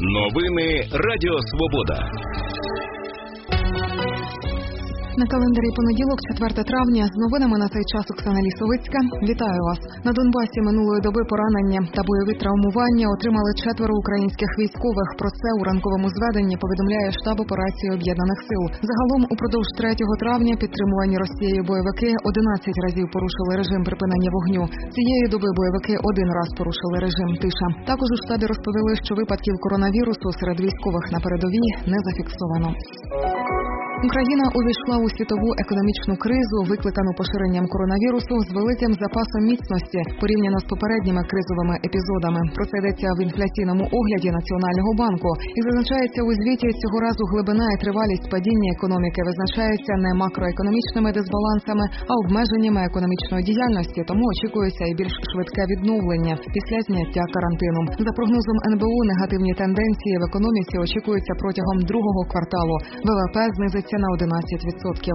Новини Радіо Свобода. На календарі понеділок, 4 травня, з новинами на цей час Оксана Лісовицька. Вітаю вас. На Донбасі минулої доби поранення та бойові травмування отримали 4 українських військових. Про це у ранковому зведенні повідомляє штаб операції Об'єднаних сил. Загалом упродовж 3 травня підтримувані Росією бойовики 11 разів порушили режим припинення вогню. Цієї доби бойовики 1 раз порушили режим тиша. Також у штабі розповіли, що випадків коронавірусу серед військових на передовій не зафіксовано. Україна увійшла у світову економічну кризу, викликану поширенням коронавірусу, з великим запасом міцності, порівняно з попередніми кризовими епізодами. Про це йдеться в інфляційному огляді Національного банку. І зазначається у звіті, цього разу глибина і тривалість падіння економіки визначається не макроекономічними дисбалансами, а обмеженнями економічної діяльності, тому очікується і більш швидке відновлення після зняття карантину. За прогнозом НБУ, негативні тенденції в економіці очікуються протягом другого кварталу. ВВП знизиться на 11%.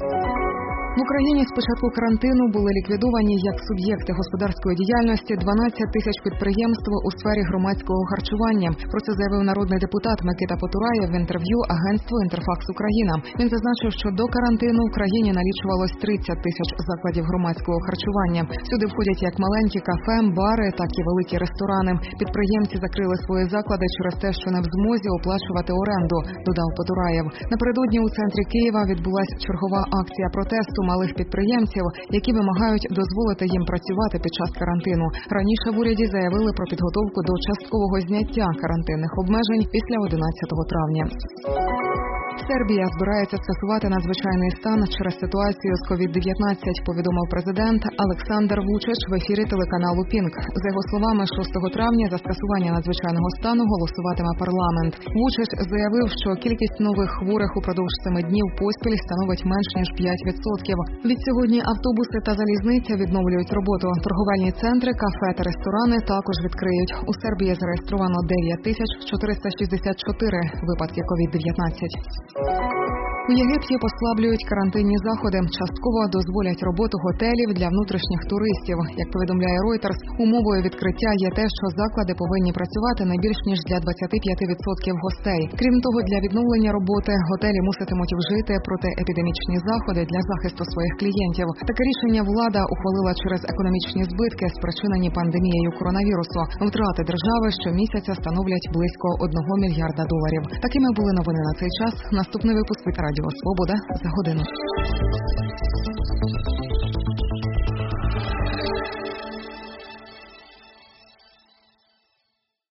В Україні з початку карантину були ліквідовані як суб'єкти господарської діяльності 12 тисяч підприємств у сфері громадського харчування. Про це заявив народний депутат Микита Потураєв в інтерв'ю агентству «Інтерфакс Україна». Він зазначив, що до карантину в країні налічувалось 30 тисяч закладів громадського харчування. Сюди входять як маленькі кафе, бари, так і великі ресторани. Підприємці закрили свої заклади через те, що не в змозі оплачувати оренду, додав Потураєв. Напередодні у центрі Києва відбулася чергова акція протесту малих підприємців, які вимагають дозволити їм працювати під час карантину. Раніше в уряді заявили про підготовку до часткового зняття карантинних обмежень після 11 травня. Сербія збирається скасувати надзвичайний стан через ситуацію з COVID-19, повідомив президент Олександр Вучич в ефірі телеканалу Пінк. За його словами, 6 травня за скасування надзвичайного стану голосуватиме парламент. Вучич заявив, що кількість нових хворих упродовж 7 днів поспіль становить менш ніж 5%. Від сьогодні автобуси та залізниця відновлюють роботу. Торговельні центри, кафе та ресторани також відкриють. У Сербії зареєстровано 9464 випадки COVID-19. У Єгипті послаблюють карантинні заходи. Частково дозволять роботу готелів для внутрішніх туристів. Як повідомляє Reuters, умовою відкриття є те, що заклади повинні працювати не більш ніж для 25% гостей. Крім того, для відновлення роботи готелі муситимуть вжити протиепідемічні заходи для захисту своїх клієнтів. Таке рішення влада ухвалила через економічні збитки, спричинені пандемією коронавірусу. Втрати держави щомісяця становлять близько $1 мільярда. Такими були новини на цей час. Наступний випуск від Радіо Свобода за годину.